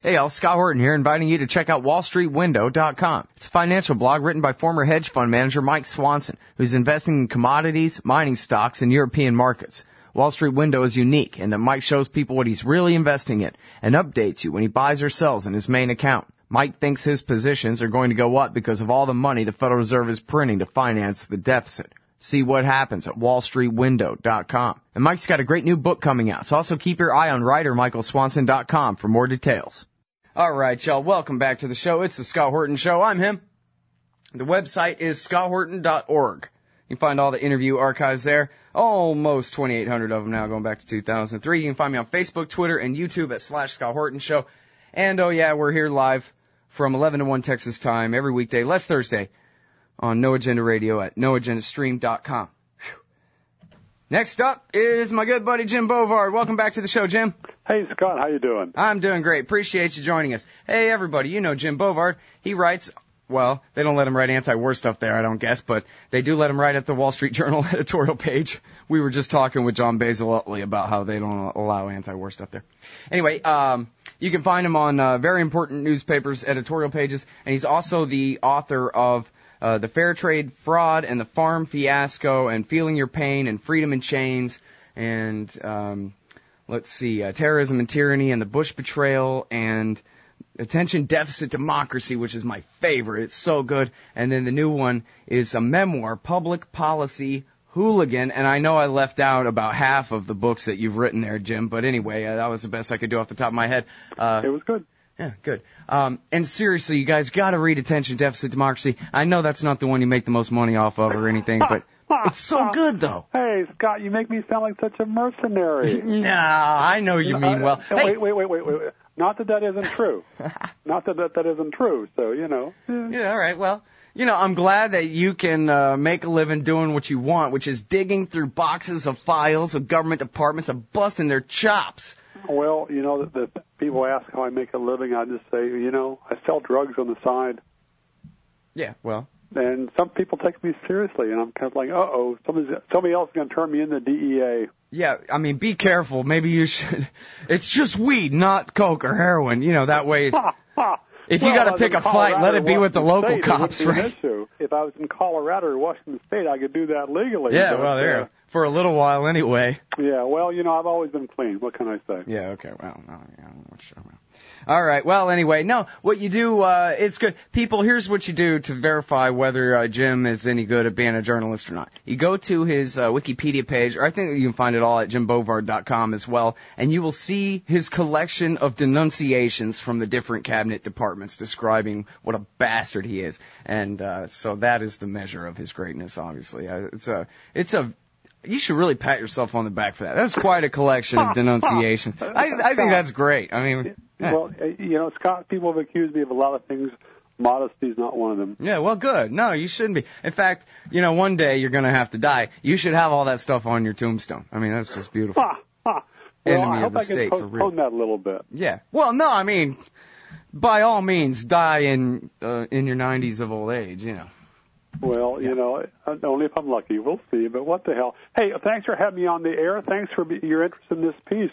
Hey, y'all, Scott Horton here, inviting you to check out WallStreetWindow.com. It's a financial blog written by former hedge fund manager Mike Swanson, who's investing in commodities, mining stocks, and European markets. Wall Street Window is unique in that Mike shows people what he's really investing in and updates you when he buys or sells in his main account. Mike thinks his positions are going to go up because of all the money the Federal Reserve is printing to finance the deficit. See what happens at WallStreetWindow.com. And Mike's got a great new book coming out, so also keep your eye on writerMichaelSwanson.com for more details. All right, y'all, welcome back to the show. It's the Scott Horton Show. I'm him. The website is scotthorton.org. You can find all the interview archives there. Almost 2,800 of them now, going back to 2003. You can find me on Facebook, Twitter, and YouTube at /Scott Horton Show. And, oh yeah, we're here live from 11 to 1 Texas time every weekday, less Thursday, on No Agenda Radio at noagendastream.com. Next up is my good buddy Jim Bovard. Welcome back to the show, Jim. Hey, Scott, how you doing? I'm doing great. Appreciate you joining us. Hey, everybody, you know Jim Bovard. He writes, well, they don't let him write anti-war stuff there, I don't guess, but they do let him write at the Wall Street Journal editorial page. We were just talking with John Basil about how they don't allow anti-war stuff there. Anyway, you can find him on very important newspapers' editorial pages, and he's also the author of the Fair Trade Fraud and the Farm Fiasco and Feeling Your Pain and Freedom in Chains and, Terrorism and Tyranny and the Bush Betrayal and Attention Deficit Democracy, which is my favorite. It's so good. And then the new one is a memoir, Public Policy Hooligan. And I know I left out about half of the books that you've written there, Jim. But anyway, that was the best I could do off the top of my head. It was good. Yeah, good. And seriously, you guys gotta read Attention Deficit Democracy. I know that's not the one you make the most money off of or anything, but it's so good, though. Hey, Scott, you make me sound like such a mercenary. No, I know you mean well. Hey. Wait. Not that isn't true. Not that isn't true, so, you know. Yeah, all right, well, you know, I'm glad that you can make a living doing what you want, which is digging through boxes of files of government departments and busting their chops. Well, you know, the people ask how I make a living, I just say, you know, I sell drugs on the side. Yeah, well. And some people take me seriously, and I'm kind of like, uh-oh, somebody else is going to turn me into DEA. Yeah, I mean, be careful. Maybe you should. It's just weed, not coke or heroin. You know, that way. If you got to pick a fight, let it be with the local cops, right? If I was in Colorado or Washington State, I could do that legally. Yeah, well, there. For a little while anyway. Yeah, well, you know, I've always been clean. What can I say? Yeah, okay, well, no, yeah, I'm not sure. All right, well, anyway, no, what you do, it's good. People, here's what you do to verify whether Jim is any good at being a journalist or not. You go to his Wikipedia page, or I think you can find it all at jimbovard.com as well, and you will see his collection of denunciations from the different cabinet departments describing what a bastard he is. And so that is the measure of his greatness, obviously. You should really pat yourself on the back for that. That's quite a collection of denunciations. I think that's great. I mean, yeah. Well, you know, Scott, people have accused me of a lot of things. Modesty is not one of them. Yeah, well, good. No, you shouldn't be. In fact, you know, one day you're going to have to die. You should have all that stuff on your tombstone. I mean, that's just beautiful. Well, Enemy I hope of the I can state, postpone that a little bit. Yeah. Well, no, I mean, by all means, die in your 90s of old age, you know. Well, you know, only if I'm lucky. We'll see. But what the hell? Hey, thanks for having me on the air. Thanks for your interest in this piece.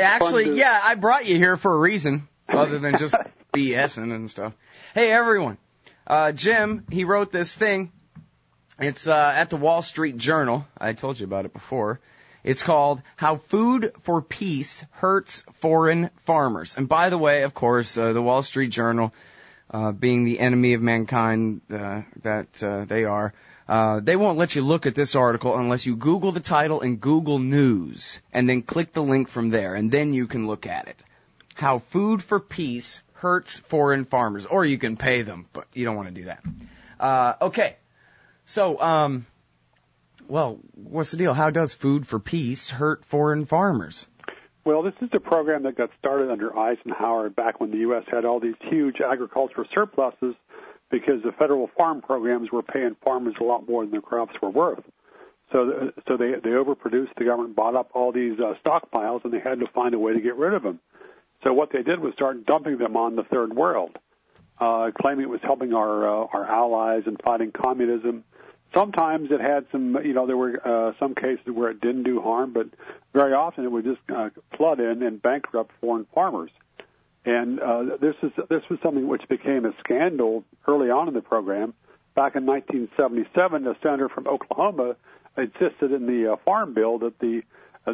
I brought you here for a reason other than just BSing and stuff. Hey, everyone. Jim, he wrote this thing. It's at the Wall Street Journal. I told you about it before. It's called How Food for Peace Hurts Foreign Farmers. And by the way, of course, the Wall Street Journal, being the enemy of mankind that they are, they won't let you look at this article unless you Google the title in Google News and then click the link from there, and then you can look at it. How Food for Peace Hurts Foreign Farmers. Or you can pay them, but you don't want to do that. Okay. So, well, what's the deal? How does Food for Peace hurt foreign farmers? Well, this is a program that got started under Eisenhower back when the U.S. had all these huge agricultural surpluses because the federal farm programs were paying farmers a lot more than their crops were worth. So they overproduced. The government bought up all these stockpiles, and they had to find a way to get rid of them. So what they did was start dumping them on the third world, claiming it was helping our allies in fighting communism. Sometimes it had some, you know, there were some cases where it didn't do harm, but very often it would just flood in and bankrupt foreign farmers. And this was something which became a scandal early on in the program. Back in 1977, a senator from Oklahoma insisted in the Farm Bill that the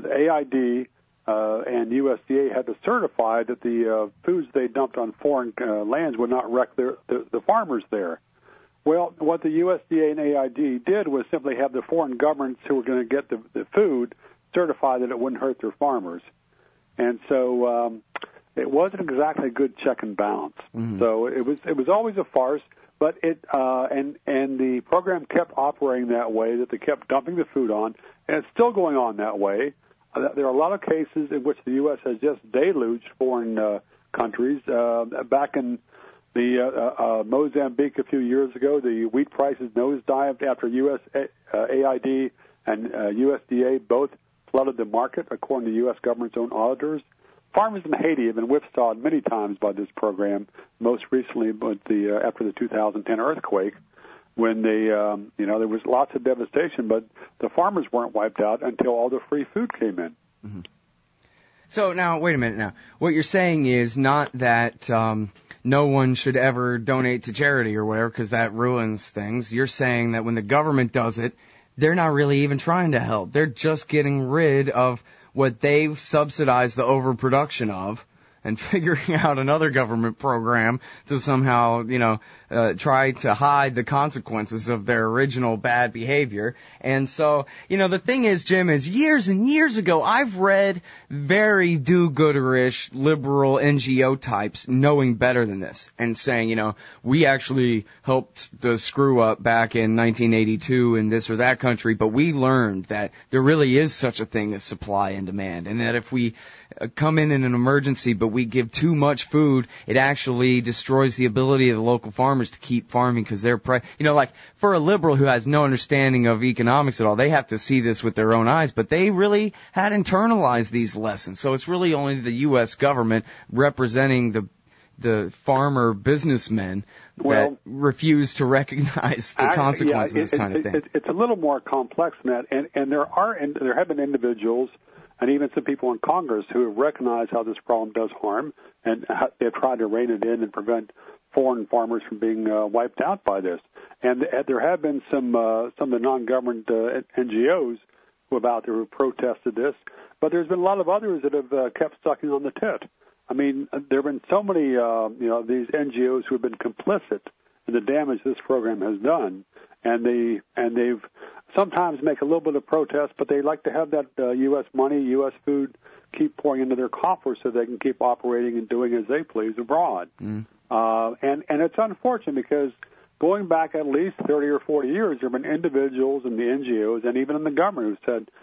AID and USDA had to certify that the foods they dumped on foreign lands would not wreck the farmers there. Well, what the USDA and AID did was simply have the foreign governments who were going to get the food certify that it wouldn't hurt their farmers. And so it wasn't exactly a good check and balance. Mm-hmm. So it was always a farce. But and the program kept operating that way, that they kept dumping the food on, and it's still going on that way. There are a lot of cases in which the U.S. has just deluged foreign countries. Back in the Mozambique a few years ago, the wheat prices nosedived after USAID and USDA both flooded the market, according to the U.S. government's own auditors. Farmers in Haiti have been whipsawed many times by this program, most recently after the 2010 earthquake, when there was lots of devastation, but the farmers weren't wiped out until all the free food came in. Mm-hmm. So now, wait a minute now. What you're saying is not that no one should ever donate to charity or whatever, because that ruins things. You're saying that when the government does it, they're not really even trying to help. They're just getting rid of what they've subsidized the overproduction of and figuring out another government program to somehow, try to hide the consequences of their original bad behavior. And so, the thing is, Jim, is years and years ago, I've read very do-gooderish liberal NGO types knowing better than this and saying, we actually helped the screw up back in 1982 in this or that country, but we learned that there really is such a thing as supply and demand, and that if we come in an emergency, but we give too much food, it actually destroys the ability of the local farmers to keep farming because they're, like for a liberal who has no understanding of economics at all, they have to see this with their own eyes, but they really had internalized these lessons. So it's really only the U.S. government representing the farmer businessmen that refuse to recognize the consequences of this kind of thing. It's a little more complex than that, and there have been individuals and even some people in Congress who have recognized how this problem does harm, and they've tried to rein it in and prevent foreign farmers from being wiped out by this. And there have been some of the non-government NGOs who have out there who protested this, but there's been a lot of others that have kept sucking on the tit. I mean, there have been so many, these NGOs who have been complicit in the damage this program has done, and they've sometimes make a little bit of protest, but they like to have that U.S. money, U.S. food keep pouring into their coffers so they can keep operating and doing as they please abroad. Mm. And it's unfortunate because going back at least 30 or 40 years, there have been individuals in the NGOs and even in the government who said,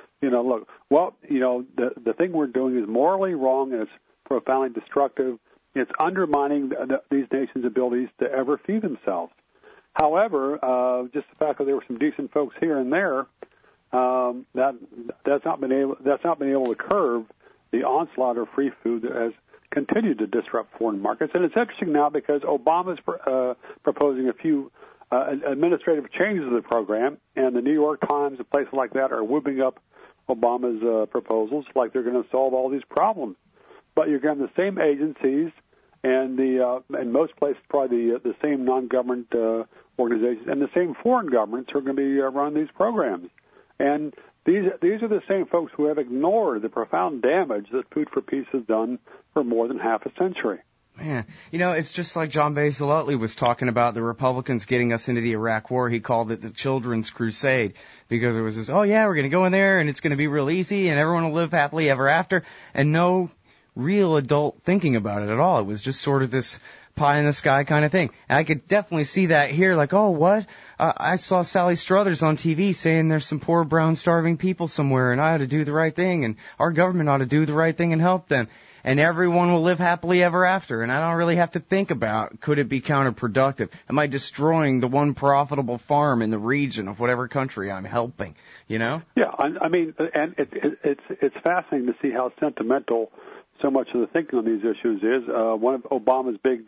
the thing we're doing is morally wrong and it's profoundly destructive. It's undermining these nations' abilities to ever feed themselves. However, just the fact that there were some decent folks here and there, that's not been able to curb the onslaught of free food that has continued to disrupt foreign markets. And it's interesting now because Obama's proposing a few administrative changes to the program, and the New York Times and places like that are whooping up Obama's proposals like they're going to solve all these problems. But you're getting the same agencies and in most places probably the same non-government organizations and the same foreign governments who are going to be running these programs. And these are the same folks who have ignored the profound damage that Food for Peace has done for more than half a century. Man, it's just like John Basil Utley was talking about the Republicans getting us into the Iraq War. He called it the Children's Crusade because it was this, we're going to go in there and it's going to be real easy and everyone will live happily ever after, and no real adult thinking about it at all. It was just sort of this pie in the sky kind of thing. And I could definitely see that here, like, what? I saw Sally Struthers on TV saying there's some poor, brown, starving people somewhere, and I ought to do the right thing, and our government ought to do the right thing and help them. And everyone will live happily ever after. And I don't really have to think about, could it be counterproductive? Am I destroying the one profitable farm in the region of whatever country I'm helping, Yeah, I mean, and it's fascinating to see how sentimental so much of the thinking on these issues is. One of Obama's big,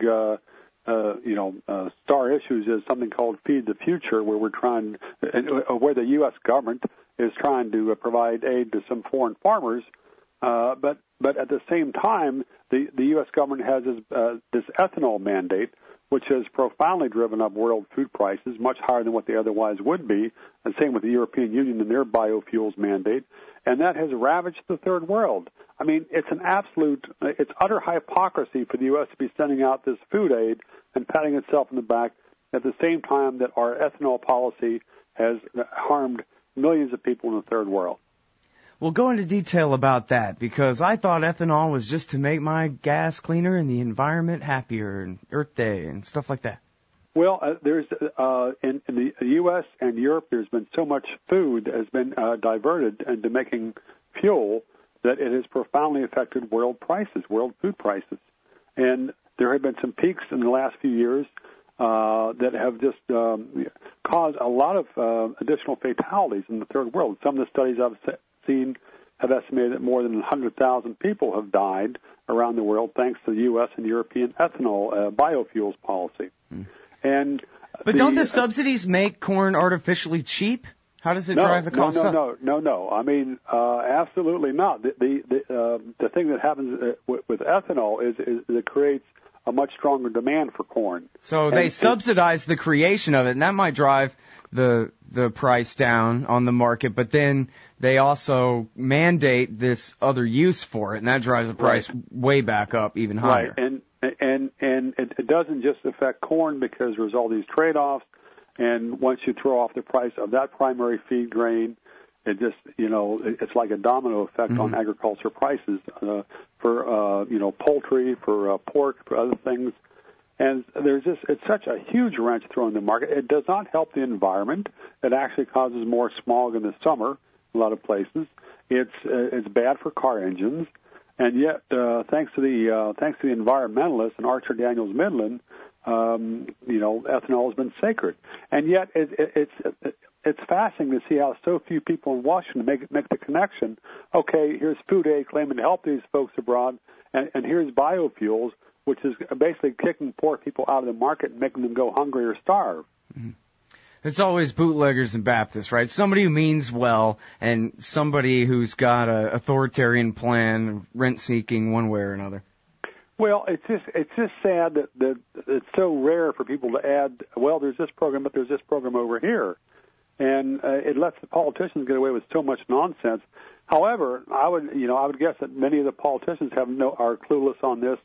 star issues is something called Feed the Future, where where the U.S. government is trying to provide aid to some foreign farmers But at the same time, the U.S. government has this ethanol mandate, which has profoundly driven up world food prices, much higher than what they otherwise would be, and same with the European Union and their biofuels mandate, and that has ravaged the third world. I mean, it's utter hypocrisy for the U.S. to be sending out this food aid and patting itself on the back at the same time that our ethanol policy has harmed millions of people in the third world. Well, go into detail about that, because I thought ethanol was just to make my gas cleaner and the environment happier and Earth Day and stuff like that. Well, there's in the U.S. and Europe, there's been so much food that has been diverted into making fuel that it has profoundly affected world food prices. And there have been some peaks in the last few years that have just caused a lot of additional fatalities in the third world. Some of the studies I've seen have estimated that more than 100,000 people have died around the world thanks to the U.S. and European ethanol biofuels policy. But don't the subsidies make corn artificially cheap? How does it drive the cost up? No. I mean, absolutely not. The thing that happens with ethanol is it creates a much stronger demand for corn. So they subsidize the creation of it, and that might drive the price down on the market, but then they also mandate this other use for it, and that drives the price way back up even higher. Right, and it doesn't just affect corn because there's all these trade-offs, and once you throw off the price of that primary feed grain, it just, it's like a domino effect on agriculture prices for poultry, for pork, for other things. And it's such a huge wrench thrown in the market. It does not help the environment. It actually causes more smog in the summer in a lot of places. It's bad for car engines. And yet, thanks to the environmentalists and Archer Daniels Midland, ethanol has been sacred. And yet, it's fascinating to see how so few people in Washington make the connection. Okay, here's food aid claiming to help these folks abroad, and here's biofuels, which is basically kicking poor people out of the market and making them go hungry or starve. Mm-hmm. It's always bootleggers and Baptists, right? Somebody who means well and somebody who's got an authoritarian plan, rent-seeking one way or another. Well, it's just sad that it's so rare for people to add, well, there's this program, but there's this program over here. And it lets the politicians get away with so much nonsense. However, I would guess that many of the politicians are clueless on this,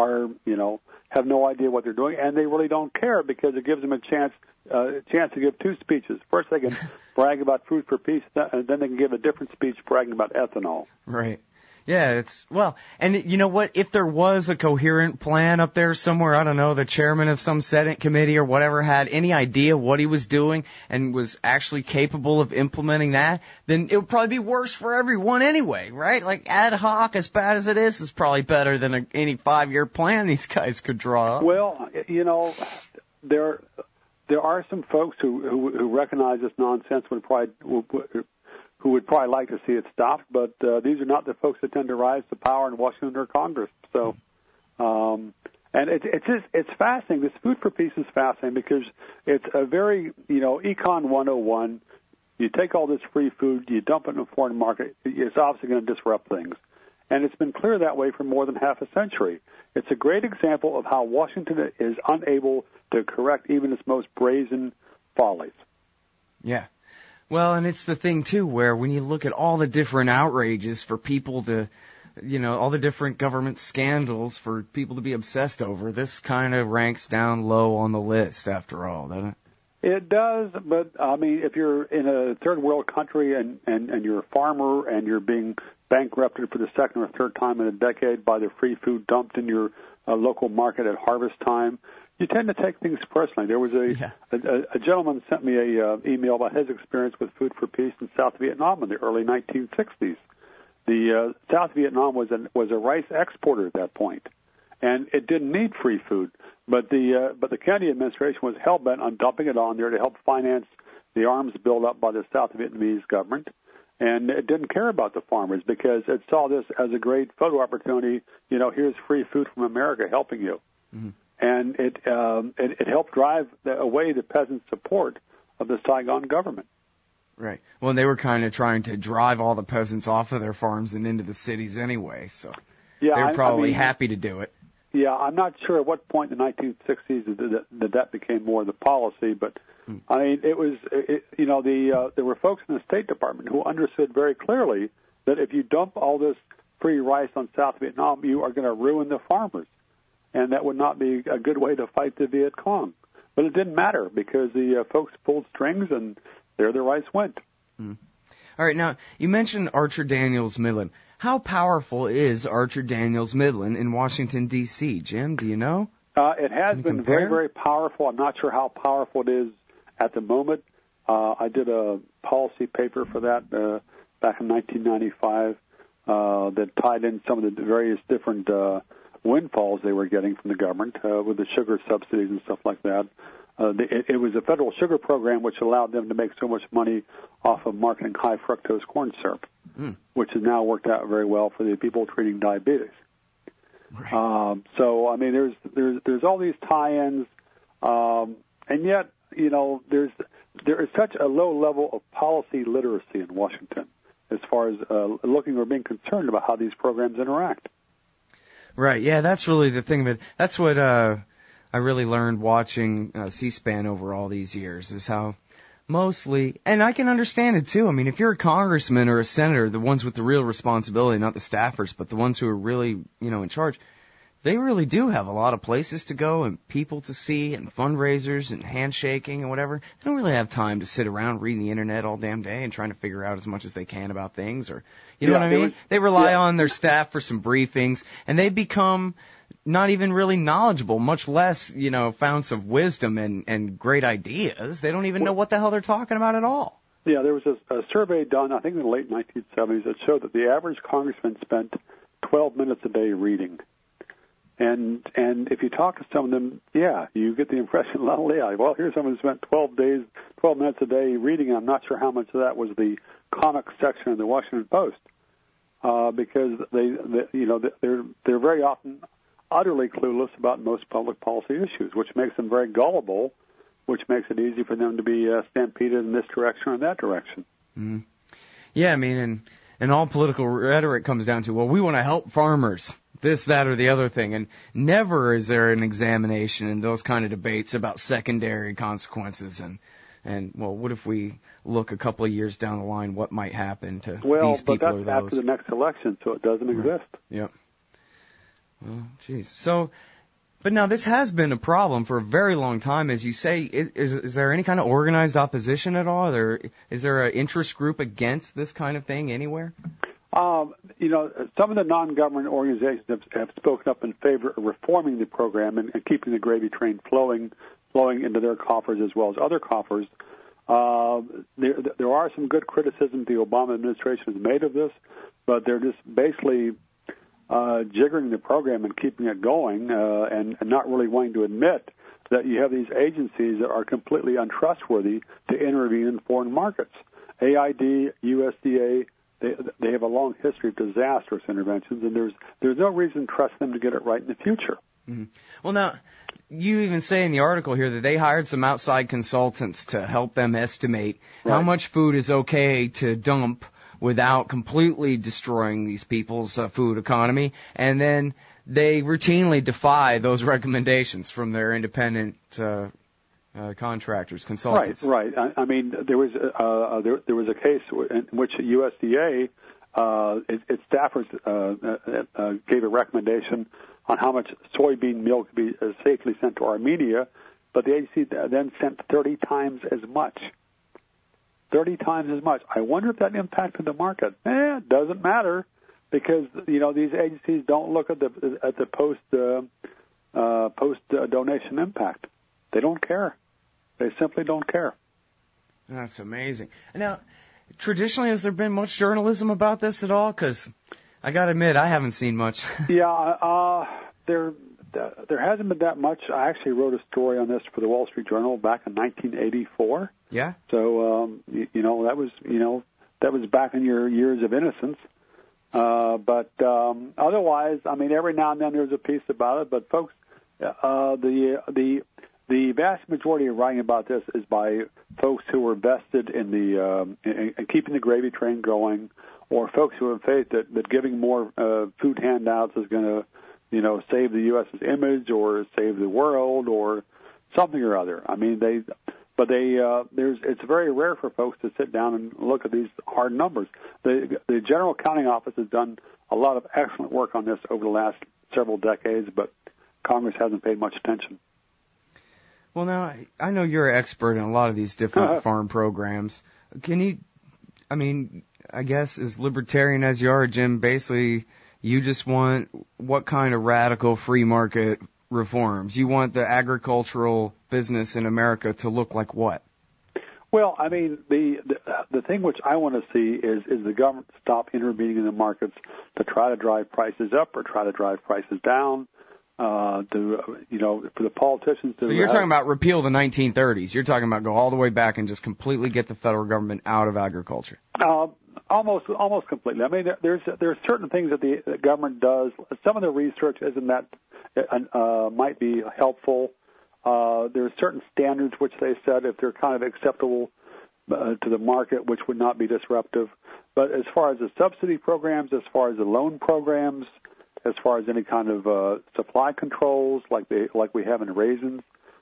have no idea what they're doing, and they really don't care because it gives them a chance to give two speeches. First, they can brag about Food for Peace, and then they can give a different speech bragging about ethanol. Right. Yeah, and you know what? If there was a coherent plan up there somewhere, I don't know, the chairman of some Senate committee or whatever had any idea what he was doing and was actually capable of implementing that, then it would probably be worse for everyone anyway, right? Like ad hoc, as bad as it is probably better than any 5-year plan these guys could draw up. Well, there are some folks who recognize this nonsense who would probably like to see it stopped, but these are not the folks that tend to rise to power in Washington or Congress. So, and it's fascinating. This Food for Peace is fascinating because it's a very, Econ 101. You take all this free food, you dump it in a foreign market, it's obviously going to disrupt things. And it's been clear that way for more than half a century. It's a great example of how Washington is unable to correct even its most brazen follies. Yeah. Well, and it's the thing, too, where when you look at all the different outrages for people to, all the different government scandals for people to be obsessed over, this kind of ranks down low on the list, after all, doesn't it? It does, but, I mean, if you're in a third world country and you're a farmer and you're being bankrupted for the second or third time in a decade by the free food dumped in your local market at harvest time, you tend to take things personally. There was a gentleman sent me a email about his experience with Food for Peace in South Vietnam in the early 1960s. The South Vietnam was a rice exporter at that point, and it didn't need free food. But the Kennedy administration was hell bent on dumping it on there to help finance the arms build-up by the South Vietnamese government, and it didn't care about the farmers because it saw this as a great photo opportunity. Here's free food from America helping you. Mm-hmm. And it helped drive away the peasant support of the Saigon government. Right. Well, they were kind of trying to drive all the peasants off of their farms and into the cities anyway, so they were probably happy to do it. Yeah, I'm not sure at what point in the 1960s that became more the policy, but I mean, there were folks in the State Department who understood very clearly that if you dump all this free rice on South Vietnam, you are going to ruin the farmers, and that would not be a good way to fight the Viet Cong. But it didn't matter because the folks pulled strings, and there the rice went. All right, now, you mentioned Archer Daniels Midland. How powerful is Archer Daniels Midland in Washington, D.C.? Jim, do you know? It has been very, very powerful. I'm not sure how powerful it is at the moment. I did a policy paper for that back in 1995 that tied in some of the various different windfalls they were getting from the government with the sugar subsidies and stuff like that. It was a federal sugar program which allowed them to make so much money off of marketing high fructose corn syrup, which has now worked out very well for the people treating diabetes. Right. So I mean, there's all these tie-ins, and yet there is such a low level of policy literacy in Washington as far as looking or being concerned about how these programs interact. Right. Yeah, that's really the thing of it. That's what I really learned watching C-SPAN over all these years is how mostly, and I can understand it too. I mean, if you're a congressman or a senator, the ones with the real responsibility, not the staffers, but the ones who are really, in charge, they really do have a lot of places to go and people to see and fundraisers and handshaking and whatever. They don't really have time to sit around reading the internet all damn day and trying to figure out as much as they can about things, or, you know what I mean? They rely on their staff for some briefings, and they become not even really knowledgeable, much less, founts of wisdom and great ideas. They don't even know what the hell they're talking about at all. Yeah, there was a survey done, I think in the late 1970s, that showed that the average congressman spent 12 minutes a day reading. And if you talk to some of them, you get the impression, well, here's someone who spent 12 minutes a day reading, and I'm not sure how much of that was the comic section of the Washington Post, because they're very often utterly clueless about most public policy issues, which makes them very gullible, which makes it easy for them to be stampeded in this direction or that direction. Mm. Yeah, I mean, and all political rhetoric comes down to, well, we want to help farmers, this, that, or the other thing, and never is there an examination in those kind of debates about secondary consequences and well, what if we look a couple of years down the line, what might happen to these people or those? Well, but that's after the next election, so it doesn't exist. Yep. Well, geez. So, but now this has been a problem for a very long time, as you say. Is there any kind of organized opposition at all? Is there an interest group against this kind of thing anywhere? Some of the non-government organizations have spoken up in favor of reforming the program and keeping the gravy train flowing into their coffers as well as other coffers. There are some good criticisms the Obama administration has made of this, but they're just basically jiggering the program and keeping it going and not really wanting to admit that you have these agencies that are completely untrustworthy to intervene in foreign markets. AID, USDA, they have a long history of disastrous interventions, and there's no reason to trust them to get it right in the future. Mm-hmm. Well, now, you even say in the article here that they hired some outside consultants to help them estimate how much food is okay to dump without completely destroying these people's food economy, and then they routinely defy those recommendations from their independent contractors, consultants. Right. I mean, there was a case in which USDA, its staffers gave a recommendation on how much soybean meal could be safely sent to Armenia, but the agency then sent 30 times as much. 30 times as much. I wonder if that impacted the market. It doesn't matter because these agencies don't look at the post donation impact. They don't care. They simply don't care. That's amazing. Now, traditionally, has there been much journalism about this at all? Because I got to admit, I haven't seen much. There hasn't been that much. I actually wrote a story on this for the Wall Street Journal back in 1984. Yeah. So that was back in your years of innocence. But otherwise, I mean, every now and then there's a piece about it. But folks, the the vast majority of writing about this is by folks who are vested in in keeping the gravy train going, or folks who have faith that giving more food handouts is going to, save the U.S.'s image or save the world or something or other. I mean, it's very rare for folks to sit down and look at these hard numbers. The General Accounting Office has done a lot of excellent work on this over the last several decades, but Congress hasn't paid much attention. Well, now, I know you're an expert in a lot of these different farm programs. Can you, I guess as libertarian as you are, Jim, basically you just want what kind of radical free market reforms? You want the agricultural business in America to look like what? Well, I mean, the thing which I want to see is the government stop intervening in the markets to try to drive prices up or try to drive prices down. For the politicians to... So you're talking about repeal the 1930s. You're talking about go all the way back and just completely get the federal government out of agriculture. Almost completely. I mean, there's certain things that the government does. Some of the research isn't that might be helpful. There's certain standards which they said if they're kind of acceptable to the market, which would not be disruptive. But as far as the subsidy programs, as far as the loan programs, as far as any kind of supply controls like we have in raisins,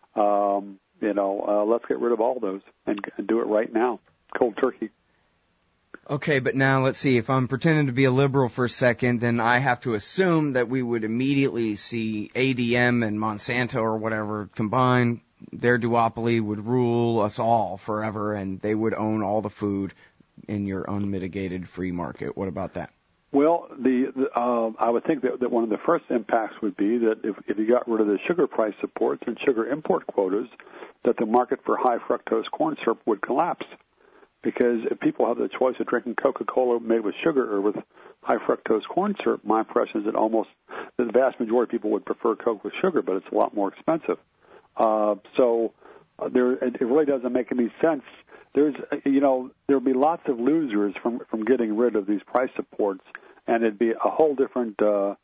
let's get rid of all those and do it right now, cold turkey. Okay, but now let's see. If I'm pretending to be a liberal for a second, then I have to assume that we would immediately see ADM and Monsanto or whatever combine. Their duopoly would rule us all forever, and they would own all the food in your unmitigated free market. What about that? Well, I would think that one of the first impacts would be that if you got rid of the sugar price supports and sugar import quotas, that the market for high fructose corn syrup would collapse. Because if people have the choice of drinking Coca-Cola made with sugar or with high fructose corn syrup, my impression is that the vast majority of people would prefer Coke with sugar, but it's a lot more expensive. It really doesn't make any sense. There'll be lots of losers from getting rid of these price supports, and it'd be a whole different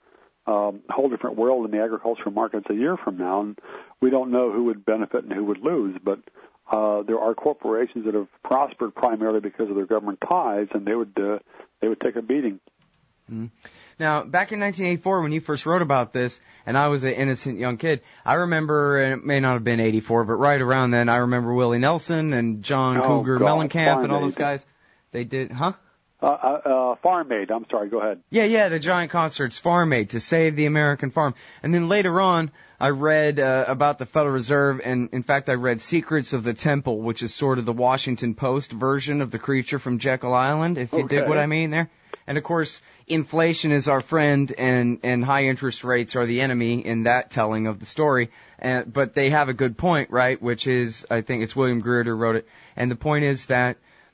world in the agricultural markets a year from now. And we don't know who would benefit and who would lose, but there are corporations that have prospered primarily because of their government ties, and they would take a beating. Mm-hmm. Now, back in 1984, when you first wrote about this, and I was an innocent young kid, I remember, and it may not have been 84, but right around then, I remember Willie Nelson and John Cougar Mellencamp and all those guys. They did, Farm Aid. I'm sorry, go ahead. Yeah, the giant concerts, Farm Aid, to save the American farm. And then later on, I read about the Federal Reserve, and in fact, I read Secrets of the Temple, which is sort of the Washington Post version of The Creature from Jekyll Island, if you dig what I mean there. And of course, inflation is our friend, and high interest rates are the enemy in that telling of the story. But they have a good point, right? Which is, I think it's William Greer wrote it. And the point is that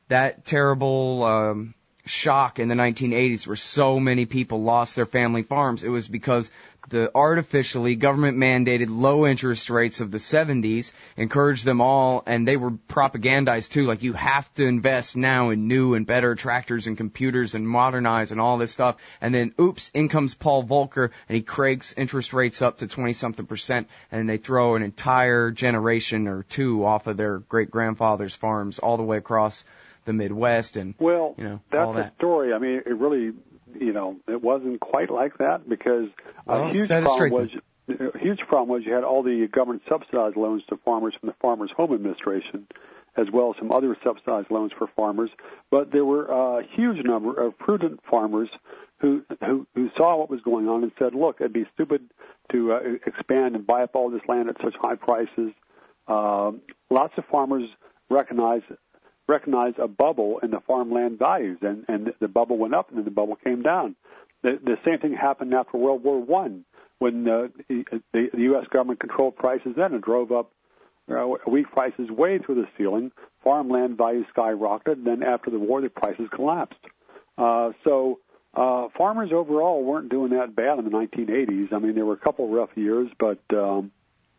terrible shock in the 1980s where so many people lost their family farms, it was because the artificially government mandated low interest rates of the 70s encouraged them all, and they were propagandized too, like you have to invest now in new and better tractors and computers and modernize and all this stuff. And then, oops, in comes Paul Volcker, and he cranks interest rates up to 20-something%, and they throw an entire generation or two off of their great-grandfather's farms all the way across the Midwest. And that's all that. The story. I mean, it really, it wasn't quite like that because a huge problem was you had all the government subsidized loans to farmers from the Farmers Home Administration, as well as some other subsidized loans for farmers. But there were a huge number of prudent farmers who saw what was going on and said, look, it'd be stupid to expand and buy up all this land at such high prices. Lots of farmers recognize a bubble in the farmland values, and the bubble went up and then the bubble came down. The same thing happened after World War I when the U.S. government controlled prices then and drove up wheat prices way through the ceiling. Farmland values skyrocketed, and then after the war, the prices collapsed. So farmers overall weren't doing that bad in the 1980s. I mean, there were a couple rough years, but the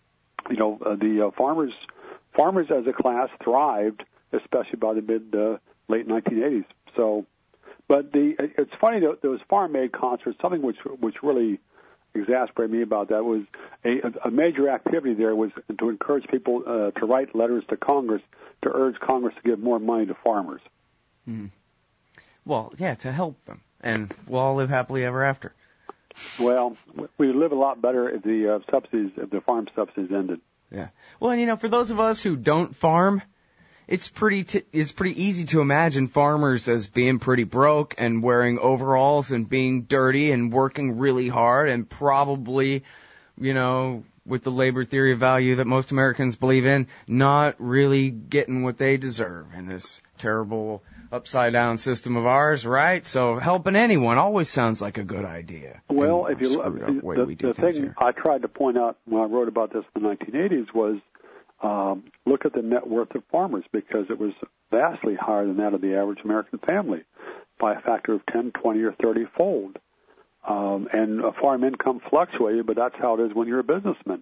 farmers as a class thrived, especially by the late 1980s. So, but it's funny that those Farm Aid concerts, something which really, exasperated me about that was a major activity there was to encourage people to write letters to Congress to urge Congress to give more money to farmers. Mm. Well, yeah, to help them, and we'll all live happily ever after. Well, we live a lot better if the farm subsidies ended. Yeah. Well, and for those of us who don't farm, it's pretty easy to imagine farmers as being pretty broke and wearing overalls and being dirty and working really hard and probably, with the labor theory of value that most Americans believe in, not really getting what they deserve in this terrible upside-down system of ours, right? So helping anyone always sounds like a good idea. Well, if you look, the thing here I tried to point out when I wrote about this in the 1980s was look at the net worth of farmers, because it was vastly higher than that of the average American family by a factor of 10, 20, or 30-fold. And farm income fluctuated, but that's how it is when you're a businessman.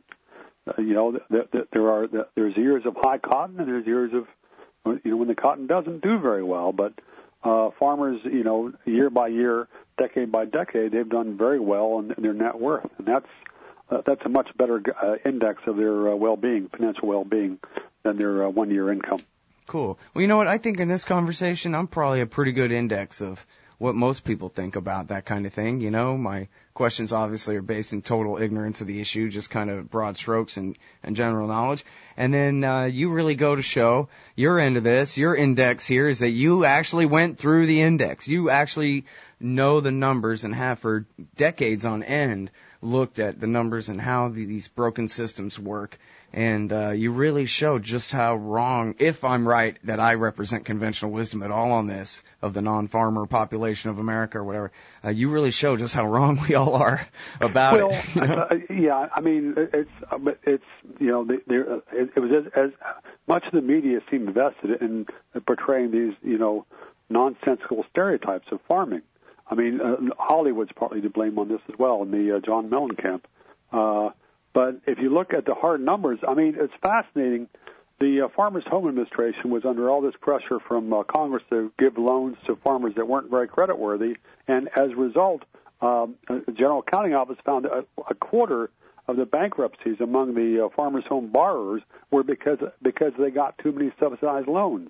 There's years of high cotton, and there's years of when the cotton doesn't do very well. But farmers, year by year, decade by decade, they've done very well in their net worth, and that's a much better index of their well-being, financial well-being, than their one-year income. Cool. Well, you know what? I think in this conversation, I'm probably a pretty good index of what most people think about that kind of thing. My questions obviously are based in total ignorance of the issue, just kind of broad strokes and general knowledge. And then you really go to show your end of this. Your index here is that you actually went through the index. You actually know the numbers and have for decades on end looked at the numbers and how these broken systems work. And you really show just how wrong, if I'm right, that I represent conventional wisdom at all on this, of the non-farmer population of America or whatever. You really show just how wrong we all are about it. Yeah, I mean, it was as much of the media seemed vested in portraying these, nonsensical stereotypes of farming. I mean, Hollywood's partly to blame on this as well, in the John Mellencamp. But if you look at the hard numbers, I mean, it's fascinating. The Farmers Home Administration was under all this pressure from Congress to give loans to farmers that weren't very creditworthy, and as a result, the General Accounting Office found a quarter of the bankruptcies among the Farmers Home borrowers were because they got too many subsidized loans.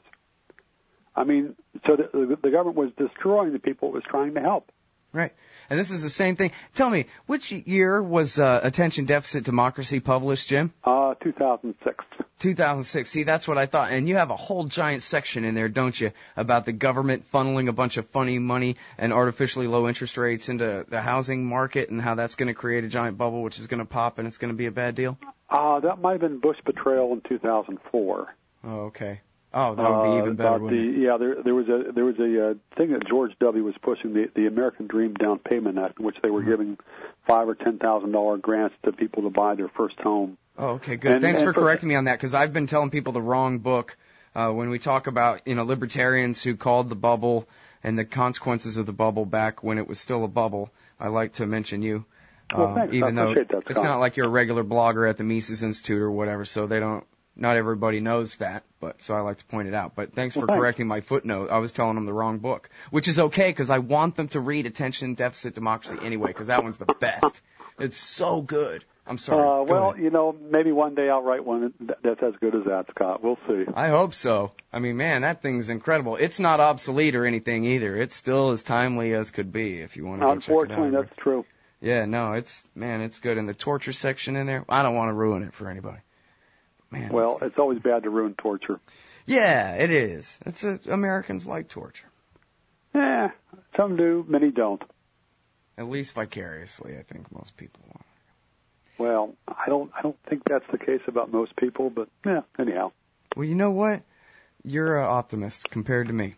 I mean, so the government was destroying the people it was trying to help. Right. And this is the same thing. Tell me, which year was Attention Deficit Democracy published, Jim? 2006. 2006. See, that's what I thought. And you have a whole giant section in there, don't you, about the government funneling a bunch of funny money and artificially low interest rates into the housing market and how that's going to create a giant bubble which is going to pop and it's going to be a bad deal? That might have been Bush betrayal in 2004. Oh, okay. Oh, that would be even better, wouldn't it? Yeah, there was a thing that George W. was pushing, the American Dream Down Payment Act, in which they were giving $5,000 or $10,000 grants to people to buy their first home. Oh, okay, good. Thanks for correcting me on that, because I've been telling people the wrong book when we talk about libertarians who called the bubble and the consequences of the bubble back when it was still a bubble. I like to mention you. Well, thanks. Even though that, it's not like you're a regular blogger at the Mises Institute or whatever, so they don't. Not everybody knows that, but so I like to point it out. But thanks for correcting my footnote. I was telling them the wrong book, which is okay because I want them to read Attention Deficit Democracy anyway, because that one's the best. It's so good. I'm sorry. Well, maybe one day I'll write one that's as good as that, Scott. We'll see. I hope so. I mean, man, that thing's incredible. It's not obsolete or anything either. It's still as timely as could be if you want to go check it out. Unfortunately, that's true. Yeah, no, it's good. And the torture section in there, I don't want to ruin it for anybody. Man, well, it's always bad to ruin torture. Yeah, it is. Americans like torture. Yeah, some do, many don't. At least vicariously, I think most people want. Well, I don't think that's the case about most people, but yeah, anyhow. Well, you know what? You're an optimist compared to me.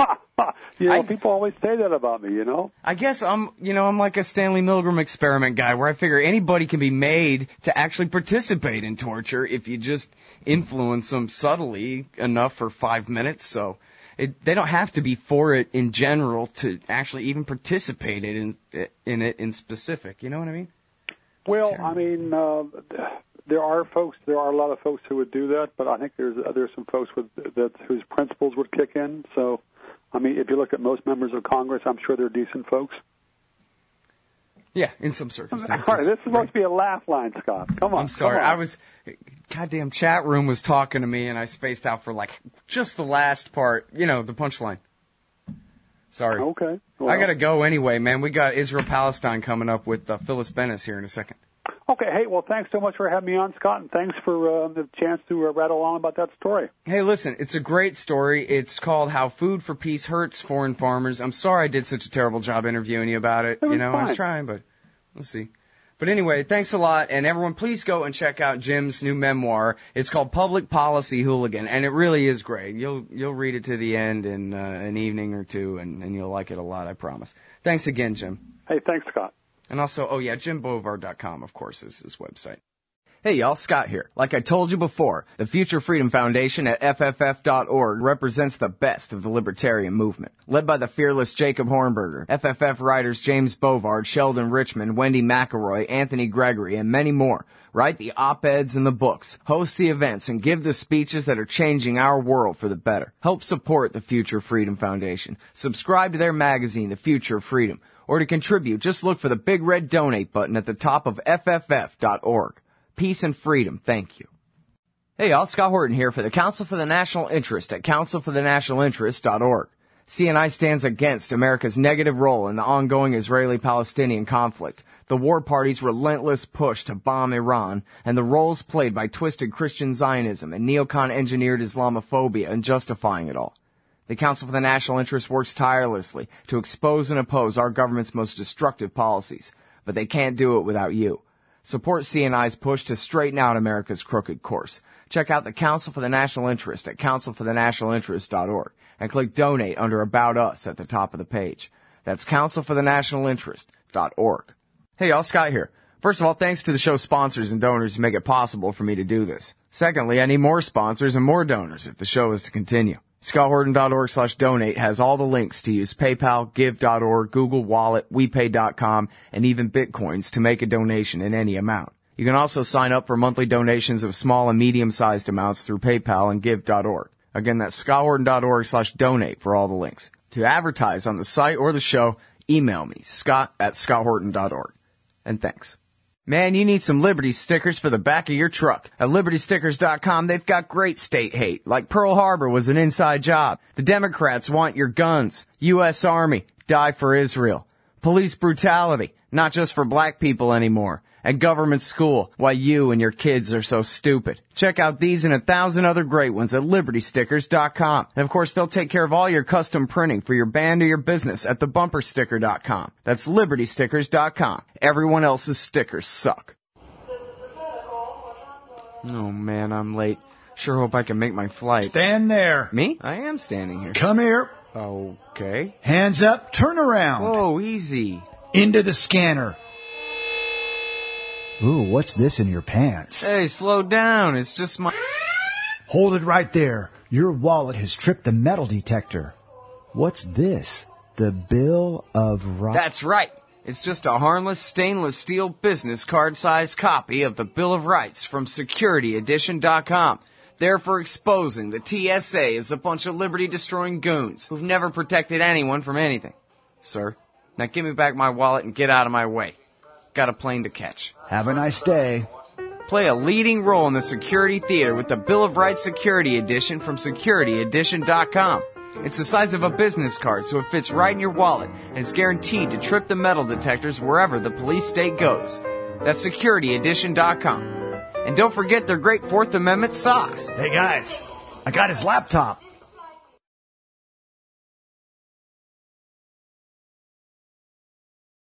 People always say that about me, I guess I'm like a Stanley Milgram experiment guy where I figure anybody can be made to actually participate in torture if you just influence them subtly enough for 5 minutes. So they don't have to be for it in general to actually even participate in it in specific. You know what I mean? Well, I mean, there are a lot of folks who would do that, but I think there's some folks whose principles would kick in. So, I mean, if you look at most members of Congress, I'm sure they're decent folks. Yeah, in some circumstances. All right, this is supposed to be a laugh line, Scott. Come on. I'm sorry. Come on. Goddamn chat room was talking to me and I spaced out for just the last part, the punchline. Sorry. Okay. Well, I gotta go anyway, man. We got Israel-Palestine coming up with Phyllis Bennis here in a second. Okay, hey, well, thanks so much for having me on, Scott, and thanks for the chance to rattle on about that story. Hey, listen, it's a great story. It's called How Food for Peace Hurts Foreign Farmers. I'm sorry I did such a terrible job interviewing you about it. Fine. I was trying, but we'll see. But anyway, thanks a lot, and everyone, please go and check out Jim's new memoir. It's called Public Policy Hooligan, and it really is great. You'll read it to the end in an evening or two, and you'll like it a lot, I promise. Thanks again, Jim. Hey, thanks, Scott. And also, JimBovard.com, of course, is his website. Hey y'all, Scott here. Like I told you before, the Future Freedom Foundation at FFF.org represents the best of the libertarian movement. Led by the fearless Jacob Hornberger, FFF writers James Bovard, Sheldon Richman, Wendy McElroy, Anthony Gregory, and many more write the op-eds and the books, host the events, and give the speeches that are changing our world for the better. Help support the Future Freedom Foundation. Subscribe to their magazine, The Future of Freedom. Or to contribute, just look for the big red donate button at the top of FFF.org. Peace and freedom. Thank you. Hey y'all, Scott Horton here for the Council for the National Interest at councilforthenationalinterest.org. CNI stands against America's negative role in the ongoing Israeli-Palestinian conflict, the war party's relentless push to bomb Iran, and the roles played by twisted Christian Zionism and neocon-engineered Islamophobia in justifying it all. The Council for the National Interest works tirelessly to expose and oppose our government's most destructive policies, but they can't do it without you. Support CNI's push to straighten out America's crooked course. Check out the Council for the National Interest at councilforthenationalinterest.org and click Donate under About Us at the top of the page. That's councilforthenationalinterest.org. Hey y'all, Scott here. First of all, thanks to the show's sponsors and donors who make it possible for me to do this. Secondly, I need more sponsors and more donors if the show is to continue. ScottHorton.org/donate has all the links to use PayPal, Give.org, Google Wallet, WePay.com, and even Bitcoins to make a donation in any amount. You can also sign up for monthly donations of small and medium-sized amounts through PayPal and Give.org. Again, that's ScottHorton.org/donate for all the links. To advertise on the site or the show, email me, Scott@ScottHorton.org. And thanks. Man, you need some Liberty stickers for the back of your truck. At LibertyStickers.com, they've got great state hate, like Pearl Harbor was an inside job. The Democrats want your guns. U.S. Army, die for Israel. Police brutality, not just for black people anymore. And government school, why you and your kids are so stupid. Check out these and 1,000 other great ones at LibertyStickers.com. And of course, they'll take care of all your custom printing for your band or your business at TheBumperSticker.com. That's LibertyStickers.com. Everyone else's stickers suck. Oh man, I'm late. Sure hope I can make my flight. Stand there. Me? I am standing here. Come here. Okay. Hands up, turn around. Whoa, easy. Into the scanner. Ooh, what's this in your pants? Hey, slow down. It's just my... Hold it right there. Your wallet has tripped the metal detector. What's this? The Bill of Rights? That's right. It's just a harmless stainless steel business card-sized copy of the Bill of Rights from SecurityEdition.com. There for exposing the TSA as a bunch of liberty-destroying goons who've never protected anyone from anything. Sir, now give me back my wallet and get out of my way. Got a plane to catch. Have a nice day. Play a leading role in the security theater with the Bill of Rights Security Edition from SecurityEdition.com. It's the size of a business card, so it fits right in your wallet, and it's guaranteed to trip the metal detectors wherever the police state goes. That's SecurityEdition.com. And don't forget their great Fourth Amendment socks. Hey guys, I got his laptop.